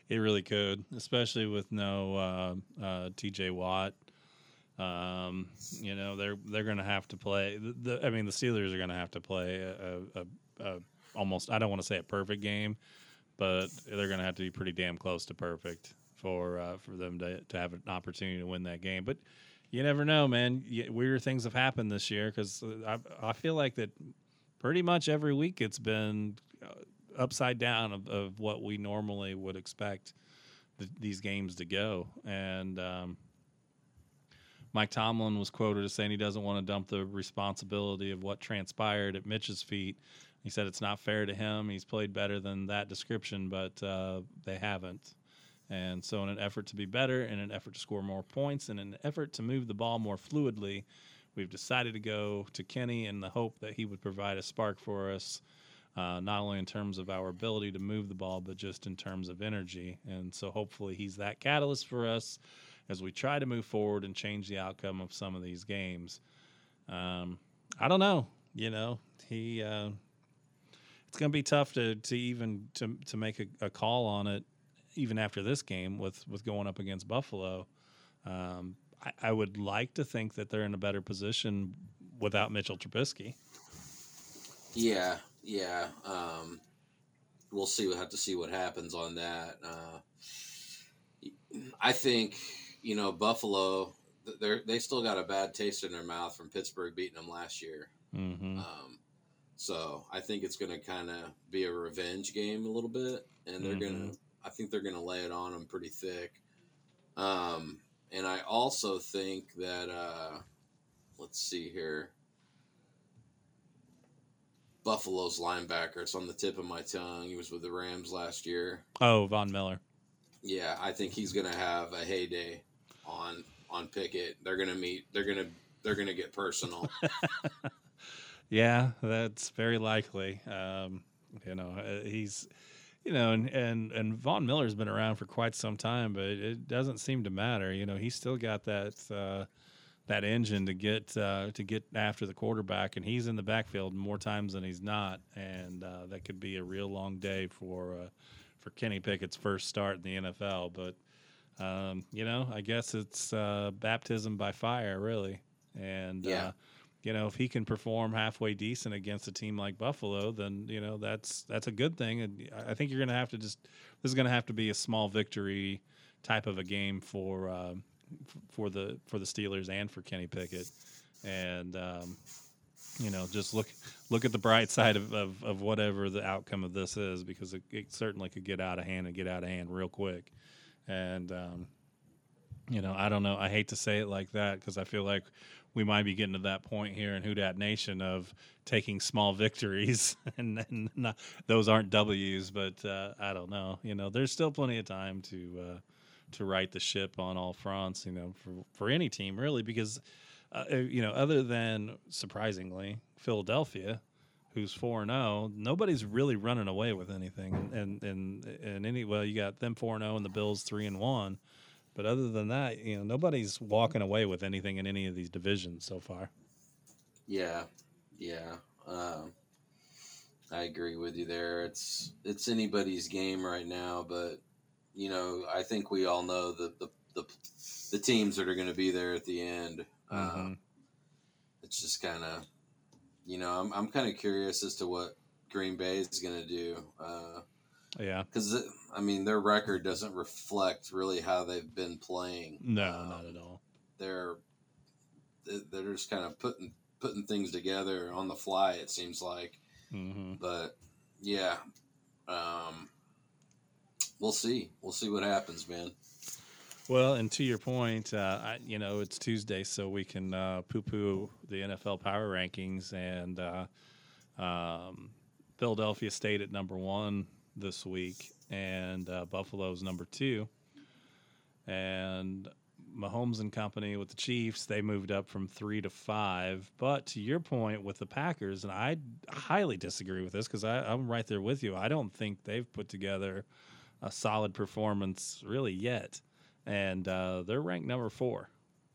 It really could, especially with no uh, uh, T J Watt. Um, you know, they're they're going to have to play. The, the, I mean, the Steelers are going to have to play a, a, a almost. I don't want to say a perfect game, but they're going to have to be pretty damn close to perfect for uh, for them to to have an opportunity to win that game. But you never know, man. Weird things have happened this year because I I feel like that pretty much every week it's been upside down of, of what we normally would expect th- these games to go. And um, Mike Tomlin was quoted as saying he doesn't want to dump the responsibility of what transpired at Mitch's feet. He said it's not fair to him. He's played better than that description, but uh, they haven't. And so in an effort to be better, in an effort to score more points, in an effort to move the ball more fluidly, we've decided to go to Kenny in the hope that he would provide a spark for us, uh, not only in terms of our ability to move the ball, but just in terms of energy. And so hopefully he's that catalyst for us as we try to move forward and change the outcome of some of these games. Um, I don't know. You know, he uh, it's going to be tough to to even to to make a, a call on it, even after this game with, with going up against Buffalo. Um, I, I would like to think that they're in a better position without Mitchell Trubisky. Yeah, yeah. Um, we'll see. We'll have to see what happens on that. Uh, I think, you know, Buffalo, they they still got a bad taste in their mouth from Pittsburgh beating them last year. Mm-hmm. Um, so I think it's going to kind of be a revenge game a little bit, and they're Mm-hmm. going to, I think they're going to lay it on them pretty thick. Um, and I also think that, uh, let's see here, Buffalo's linebacker, it's on the tip of my tongue. He was with the Rams last year. Oh, Von Miller. Yeah, I think he's going to have a heyday on on Pickett. They're going to meet. They're going to they're going to get personal. Yeah, that's very likely. Um, you know, uh, he's, you know, and, and, and Von Miller's been around for quite some time, but it doesn't seem to matter. You know, he's still got that uh, that engine to get uh, to get after the quarterback, and he's in the backfield more times than he's not, and uh, that could be a real long day for uh, for Kenny Pickett's first start in the N F L. But um, you know, I guess it's uh, baptism by fire, really, and Yeah. uh, you know, if he can perform halfway decent against a team like Buffalo, then, you know, that's that's a good thing. And I think you're going to have to just – this is going to have to be a small victory type of a game for um, for the for the Steelers and for Kenny Pickett. And, um, you know, just look look at the bright side of, of, of whatever the outcome of this is, because it, it certainly could get out of hand and get out of hand real quick. And, um, you know, I don't know. I hate to say it like that because I feel like – we might be getting to that point here in Who Dat Nation of taking small victories, and, and not, those aren't W's, but uh, I don't know. You know, there's still plenty of time to uh, to right the ship on all fronts, you know, for, for any team, really, because, uh, you know, other than, surprisingly, Philadelphia, who's four and oh, nobody's really running away with anything. And, and, and any, well, you got them four and oh and the Bills three and one. But other than that, you know, nobody's walking away with anything in any of these divisions so far. Yeah, yeah. Um, I agree with you there. It's it's anybody's game right now, but you know, I think we all know the the the, the teams that are going to be there at the end. Mm-hmm. Uh, it's just kind of, you know, I'm I'm kind of curious as to what Green Bay is going to do. Uh, Yeah, because I mean, their record doesn't reflect really how they've been playing. No, um, not at all. They're they're just kind of putting putting things together on the fly. It seems like, mm-hmm. but yeah, um, we'll see. We'll see what happens, man. Well, and to your point, uh, I, you know, it's Tuesday, so we can uh, poo-poo the N F L power rankings, and uh, um, Philadelphia stayed at number one this week, and uh, Buffalo's number two. And Mahomes and company with the Chiefs, they moved up from three to five. But to your point with the Packers, and I highly disagree with this because I'm right there with you. I don't think they've put together a solid performance really yet. And uh, they're ranked number four.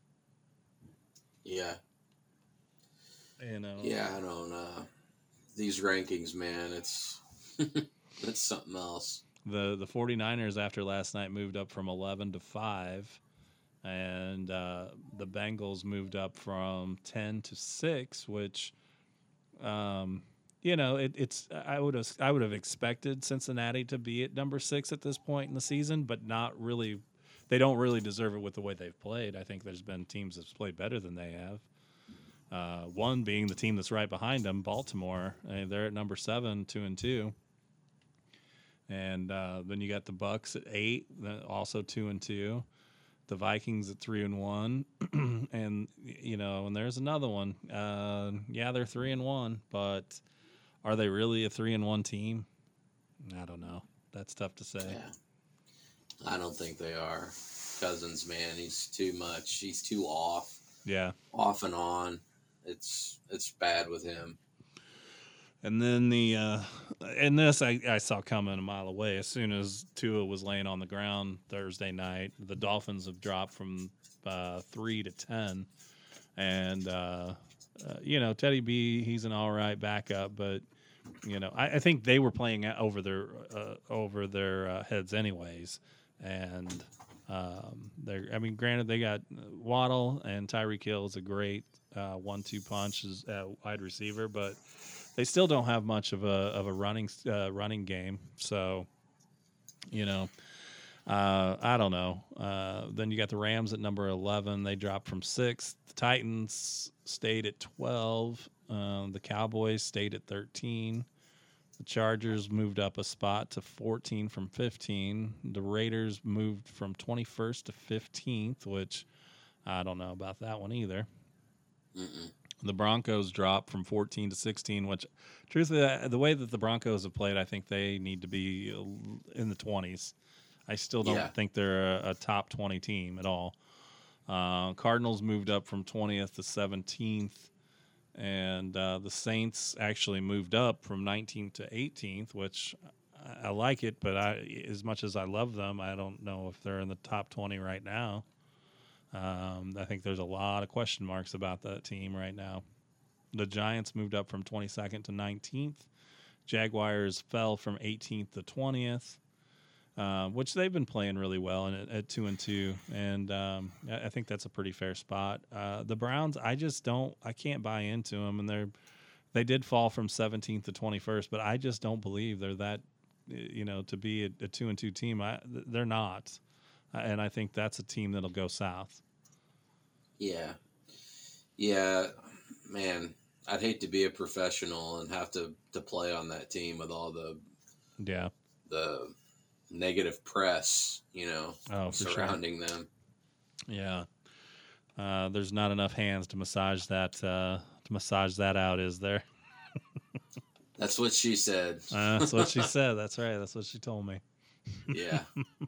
Yeah. You know. Yeah, I don't know. These rankings, man, it's it's something else. The the 49ers after last night moved up from eleven to five, and uh, the Bengals moved up from ten to six, which, um, you know, it, it's I would have I would have expected Cincinnati to be at number six at this point in the season, but not really. They don't really deserve it with the way they've played. I think there's been teams that's played better than they have. Uh, one being the team that's right behind them, Baltimore. Uh, they're at number seven, two and two. And uh, then you got the Bucks at eight, also two and two. The Vikings at three and one, and you know, and there's another one. Uh, yeah, they're three and one, but are they really a three and one team? I don't know. That's tough to say. Yeah. I don't think they are. Cousins, man, he's too much. He's too off. Yeah, off and on. It's it's bad with him. And then the uh, and this I, I saw coming a mile away. As soon as Tua was laying on the ground Thursday night, the Dolphins have dropped from uh, three to ten, and uh, uh, you know Teddy B, he's an all right backup, but you know I, I think they were playing over their uh, over their uh, heads anyways, and um, they're I mean granted they got Waddle and Tyreek Hill is a great uh, one two punch as uh, wide receiver, but they still don't have much of a of a running uh, running game, so you know, uh, I don't know. Uh, then you got the Rams at number eleven; they dropped from six. The Titans stayed at twelve. Um, the Cowboys stayed at thirteen. The Chargers moved up a spot to fourteen from fifteen. The Raiders moved from twenty-first to fifteenth, which I don't know about that one either. Mm-mm. The Broncos dropped from fourteen to sixteen, which, truthfully, the way that the Broncos have played, I think they need to be in the twenties. I still don't Yeah. think they're a, a top twenty team at all. Uh, Cardinals moved up from twentieth to seventeenth, and uh, the Saints actually moved up from nineteenth to eighteenth, which I, I like it, but I, as much as I love them, I don't know if they're in the top twenty right now. Um, I think there's a lot of question marks about that team right now. The Giants moved up from twenty-second to nineteenth. Jaguars fell from eighteenth to twentieth, uh, which they've been playing really well and at, at two and two. And um, I think that's a pretty fair spot. Uh, the Browns, I just don't, I can't buy into them, and they're they did fall from seventeenth to twenty-first, but I just don't believe they're that, you know, to be a, a two and two team. I, they're not. And I think that's a team that'll go south. Yeah. Yeah, man, I'd hate to be a professional and have to, to play on that team with all the yeah the negative press, you know, oh, for surrounding sure. them. Yeah. Uh, there's not enough hands to massage that uh, to massage that out, is there? That's what she said. uh, that's what she said. That's right. That's what she told me. Yeah.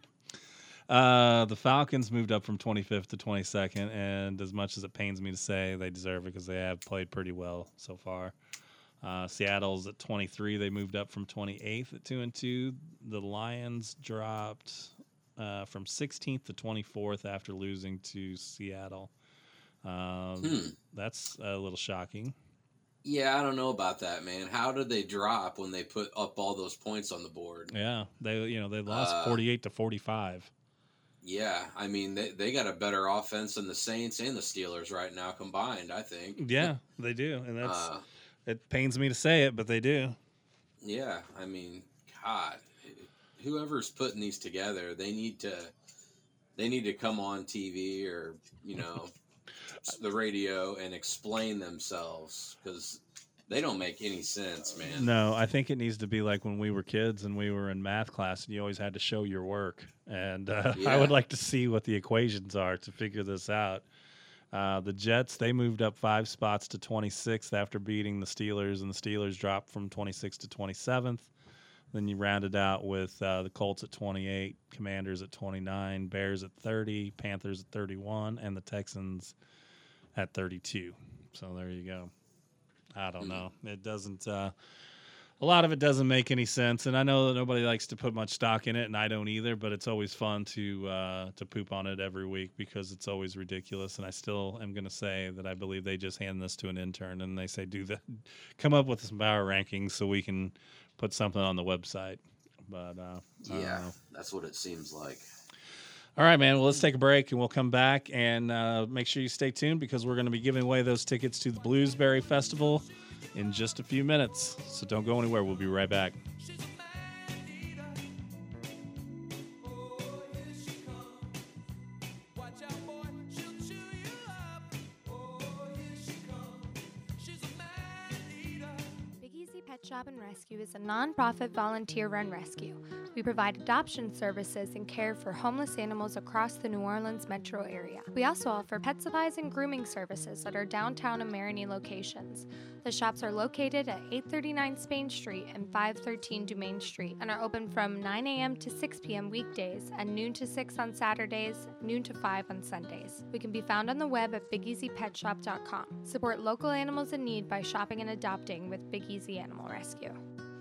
Uh, the Falcons moved up from twenty-fifth to twenty-second, and as much as it pains me to say, they deserve it because they have played pretty well so far. Uh, Seattle's at twenty-three. They moved up from twenty-eighth at two and two. The Lions dropped uh, from sixteenth to twenty-fourth after losing to Seattle. Um, Hmm. That's a little shocking. Yeah, I don't know about that, man. How did they drop when they put up all those points on the board? Yeah, they you know they lost Uh, forty-eight to forty-five. Yeah, I mean, they, they got a better offense than the Saints and the Steelers right now combined, I think. Yeah, they do, and that's Uh, it pains me to say it, but they do. Yeah, I mean, God, whoever's putting these together, they need to they need to come on T V or, you know, the radio and explain themselves because they don't make any sense, man. No, I think it needs to be like when we were kids and we were in math class and you always had to show your work. And uh, Yeah. I would like to see what the equations are to figure this out. Uh, the Jets, they moved up five spots to twenty-sixth after beating the Steelers, and the Steelers dropped from twenty-sixth to twenty-seventh. Then you rounded out with uh, the Colts at twenty-eight, Commanders at twenty-nine, Bears at thirty, Panthers at thirty-one, and the Texans at thirty-two. So there you go. I don't know. It doesn't, uh, a lot of it doesn't make any sense. And I know that nobody likes to put much stock in it, and I don't either, but it's always fun to, uh, to poop on it every week because it's always ridiculous. And I still am going to say that I believe they just hand this to an intern and they say, do the, come up with some power rankings so we can put something on the website. But uh, Yeah, uh, that's what it seems like. all right, man. Well, let's take a break and we'll come back and uh, make sure you stay tuned because we're going to be giving away those tickets to the Bluesberry Festival in just a few minutes. So don't go anywhere. We'll be right back. Pet Shop and Rescue is a non-profit volunteer-run rescue. We provide adoption services and care for homeless animals across the New Orleans metro area. We also offer pet supplies and grooming services at our downtown and Marigny locations. The shops are located at eight thirty-nine Spain Street and five thirteen Dumaine Street and are open from nine a.m. to six p.m. weekdays and noon to six on Saturdays, noon to five on Sundays. We can be found on the web at big easy pet shop dot com. Support local animals in need by shopping and adopting with Big Easy Animal Rescue.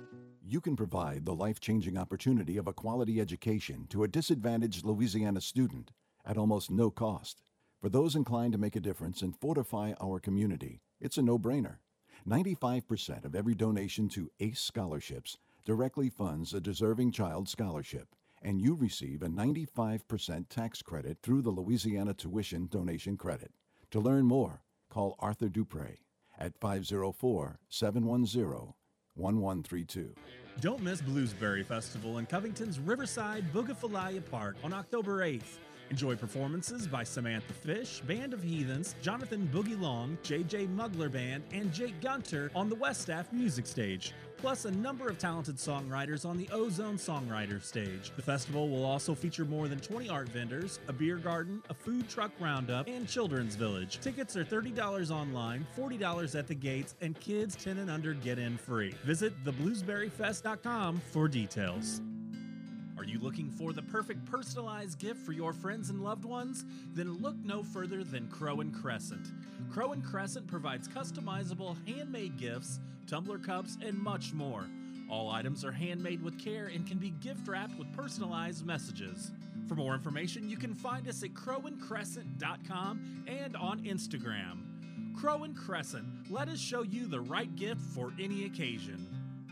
You can provide the life-changing opportunity of a quality education to a disadvantaged Louisiana student at almost no cost. For those inclined to make a difference and fortify our community, it's a no-brainer. ninety-five percent of every donation to ACE Scholarships directly funds a deserving child scholarship, and you receive a ninety-five percent tax credit through the Louisiana Tuition Donation Credit. To learn more, call Arthur Dupre at five oh four, seven one zero, one one three two. Don't miss Bluesberry Festival in Covington's Riverside Bougainvillea Park on October eighth. Enjoy performances by Samantha Fish, Band of Heathens, Jonathan Boogie Long, J J Mugler Band, and Jake Gunter on the West Staff Music Stage, plus a number of talented songwriters on the Ozone Songwriter Stage. The festival will also feature more than twenty art vendors, a beer garden, a food truck roundup, and children's village. Tickets are thirty dollars online, forty dollars at the gates, and kids ten and under get in free. Visit the bluesberry fest dot com for details. Are you looking for the perfect personalized gift for your friends and loved ones? Then look no further than Crow and Crescent. Crow and Crescent provides customizable handmade gifts, tumbler cups, and much more. All items are handmade with care and can be gift wrapped with personalized messages. For more information, you can find us at crow and crescent dot com and on Instagram. Crow and Crescent, let us show you the right gift for any occasion.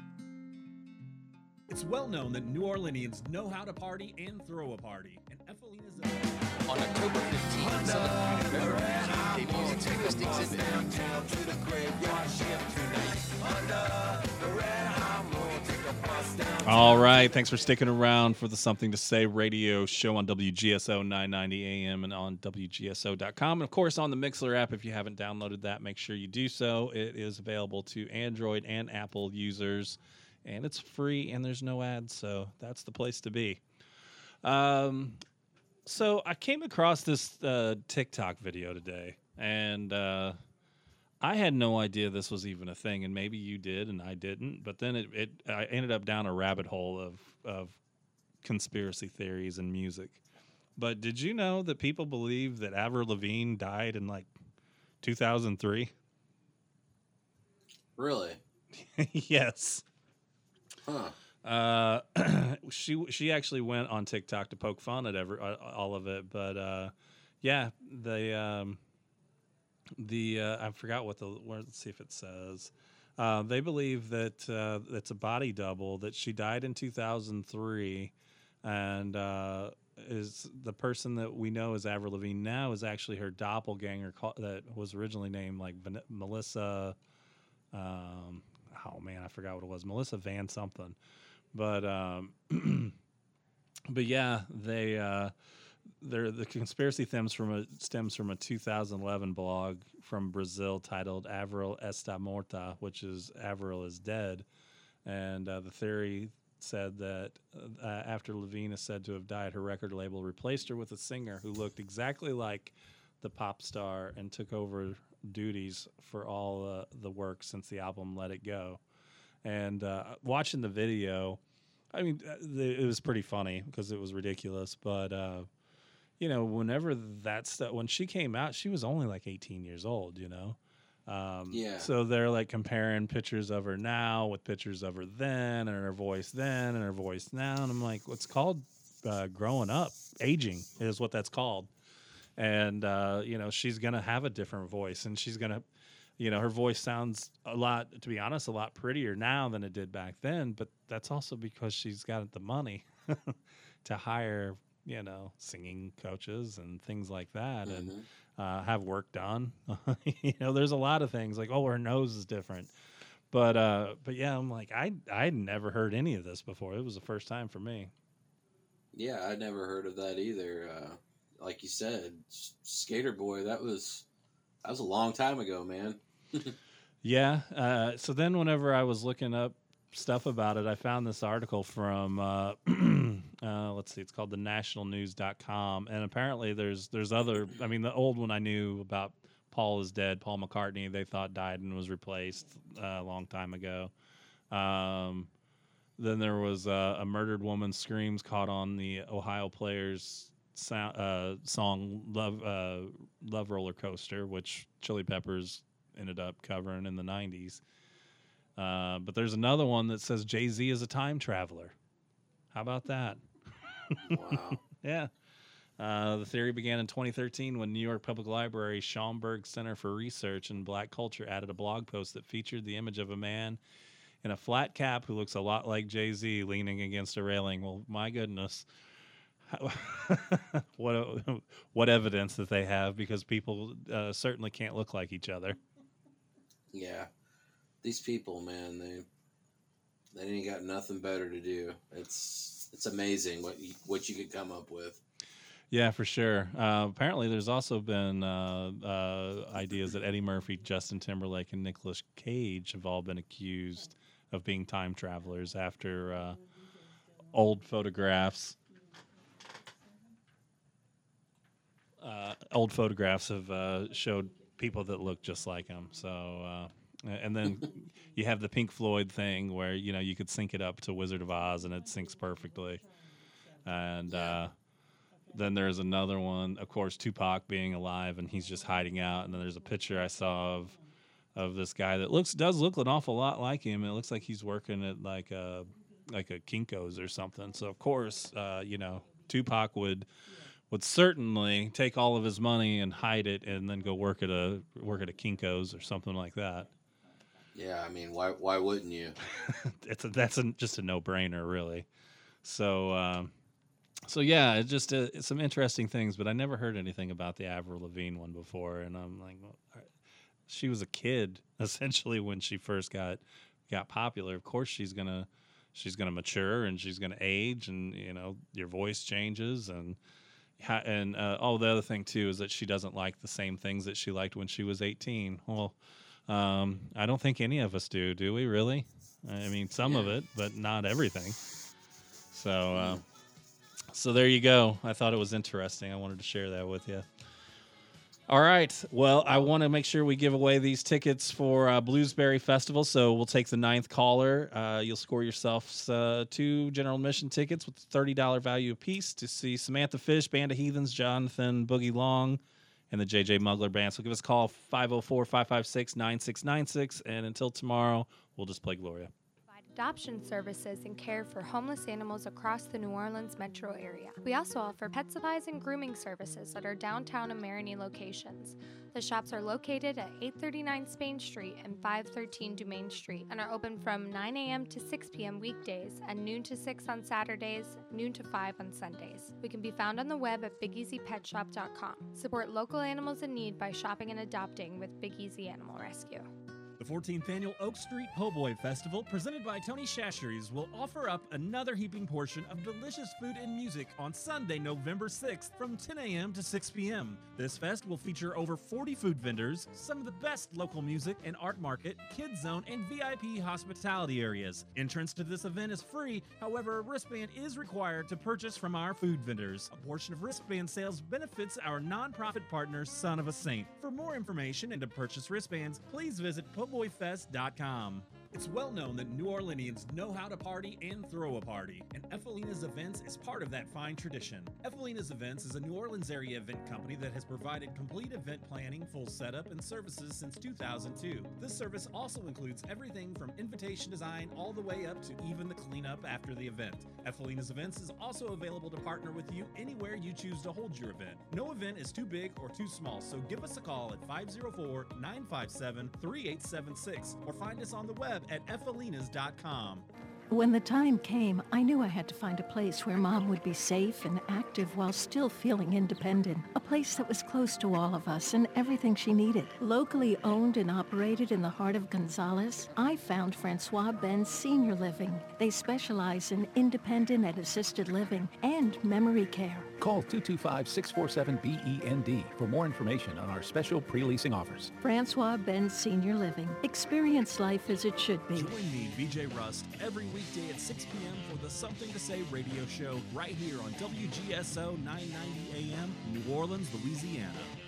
It's well known that New Orleanians know how to party and throw a party. And Evelina's on October fifteenth, Southern Community River debuts its newest exhibit. All right, thanks for sticking around for the Something to Say radio show on W G S O nine ninety A M and on W G S O dot com. And, of course, on the Mixler app, if you haven't downloaded that, make sure you do so. It is available to Android and Apple users. And it's free, and there's no ads, so that's the place to be. Um, so I came across this uh, TikTok video today, and uh, I had no idea this was even a thing, and maybe you did, and I didn't. But then it, it I ended up down a rabbit hole of of conspiracy theories and music. But did you know that people believe that Avril Lavigne died in like two thousand three? Really? Yes. Huh. Uh, she she actually went on TikTok to poke fun at every uh, all of it, but uh, yeah, the um, the uh, I forgot what the let's see if it says. Uh, they believe that uh, it's a body double, that she died in two thousand three, and uh, is the person that we know as Avril Lavigne now is actually her doppelganger call, that was originally named like Van- Melissa. Um, oh man, I forgot what it was. Melissa Van something. But um, but yeah, they uh, they're the conspiracy stems from a stems from a two thousand eleven blog from Brazil titled Avril Está Morta, which is Avril is dead, and uh, the theory said that uh, after Lavigne is said to have died, her record label replaced her with a singer who looked exactly like the pop star and took over duties for all uh, the work since the album Let It Go. And uh, watching the video, I mean, it was pretty funny because it was ridiculous. But, uh, you know, whenever that stuff, when she came out, she was only like eighteen years old, you know? Um, yeah. So they're like comparing pictures of her now with pictures of her then and her voice then and her voice now. And I'm like, what's called uh, growing up, aging is what that's called. And, uh, you know, she's going to have a different voice and she's going to, you know, her voice sounds a lot, to be honest, a lot prettier now than it did back then. But that's also because she's got the money to hire, you know, singing coaches and things like that, mm-hmm. and uh, have work done. You know, there's a lot of things like, oh, her nose is different. But uh, but yeah, I'm like, I I'd never heard any of this before. It was the first time for me. Yeah, I'd never heard of that either. Uh, like you said, Skater Boy, that was that was a long time ago, man. Yeah. Uh, so then, whenever I was looking up stuff about it, I found this article from uh, uh, let's see, it's called the national news dot com, and apparently there's there's other. I mean, the old one I knew about. Paul is dead. Paul McCartney, they thought died and was replaced uh, a long time ago. Um, then there was uh, a murdered woman screams caught on the Ohio Players sound, uh, song "Love uh, Love Roller Coaster," which Chili Peppers ended up covering in the nineties. Uh, but there's another one that says Jay-Z is a time traveler. How about that? Wow. Yeah. Uh, the theory began in twenty thirteen when New York Public Library Schomburg Center for Research and Black Culture added a blog post that featured the image of a man in a flat cap who looks a lot like Jay-Z leaning against a railing. Well, my goodness. what what evidence that they have, because people uh, certainly can't look like each other. Yeah. These people, man, they they ain't got nothing better to do. It's it's amazing what you, what you could come up with. Yeah, for sure. Uh, apparently, there's also been uh, uh, ideas that Eddie Murphy, Justin Timberlake, and Nicolas Cage have all been accused of being time travelers after uh, old photographs. Uh, old photographs have uh, showed people that look just like them. So, uh, and then you have the Pink Floyd thing where, you know, you could sync it up to Wizard of Oz and it syncs perfectly. And uh, then there's another one, of course, Tupac being alive and he's just hiding out. And then there's a picture I saw of of this guy that looks does look an awful lot like him. It looks like he's working at like a like a Kinko's or something. So of course, uh, you know, Tupac would would certainly take all of his money and hide it and then go work at a work at a Kinko's or something like that. Yeah, I mean, why why wouldn't you? it's a, that's a, just a no brainer, really. So. Um, So, yeah, it's just uh, it's some interesting things, but I never heard anything about the Avril Lavigne one before. And I'm like, well, she was a kid, essentially, when she first got got popular. Of course, she's going to she's gonna mature and she's going to age and, you know, your voice changes. And, and uh, oh, the other thing, too, is that she doesn't like the same things that she liked when she was eighteen. Well, um, I don't think any of us do, do we, really? I mean, some yeah. of it, but not everything. So, uh, So there you go. I thought it was interesting. I wanted to share that with you. All right. Well, I want to make sure we give away these tickets for uh, Bluesberry Festival. So we'll take the ninth caller. Uh, you'll score yourself uh, two general admission tickets with thirty dollars value apiece to see Samantha Fish, Band of Heathens, Jonathan Boogie Long, and the J J Mugler Band. So give us a call, five oh four, five five six, nine six nine six. And until tomorrow, we'll just play Gloria. Adoption services and care for homeless animals across the New Orleans metro area. We also offer pet supplies and grooming services at our downtown and Marigny locations. The shops are located at eight thirty-nine Spain Street and five thirteen Dumaine Street and are open from nine a.m. to six p.m. weekdays and noon to six on Saturdays, noon to five on Sundays. We can be found on the web at big easy pet shop dot com. Support local animals in need by shopping and adopting with Big Easy Animal Rescue. The fourteenth Annual Oak Street Po' Boy Festival, presented by Tony Shasheries, will offer up another heaping portion of delicious food and music on Sunday, November sixth from ten a.m. to six p.m. This fest will feature over forty food vendors, some of the best local music, an art market, kids zone, and V I P hospitality areas. Entrance to this event is free, however, a wristband is required to purchase from our food vendors. A portion of wristband sales benefits our nonprofit partner, Son of a Saint. For more information and to purchase wristbands, please visit po boy fest dot com. It's well known that New Orleanians know how to party and throw a party, and Efelina's Events is part of that fine tradition. Efelina's Events is a New Orleans area event company that has provided complete event planning, full setup, and services since two thousand two. This service also includes everything from invitation design all the way up to even the cleanup after the event. Efelina's Events is also available to partner with you anywhere you choose to hold your event. No event is too big or too small, so give us a call at five oh four, nine five seven, three eight seven six or find us on the web at efelinas dot com. When the time came, I knew I had to find a place where Mom would be safe and active while still feeling independent. A place that was close to all of us and everything she needed. Locally owned and operated in the heart of Gonzales, I found Francois Benz Senior Living. They specialize in independent and assisted living and memory care. Call two two five, six four seven, B E N D for more information on our special pre-leasing offers. Francois Benz Senior Living. Experience life as it should be. Join me, V J Rust, every weekday at six p.m. for the Something to Say radio show right here on W G S O nine ninety A M, New Orleans, Louisiana.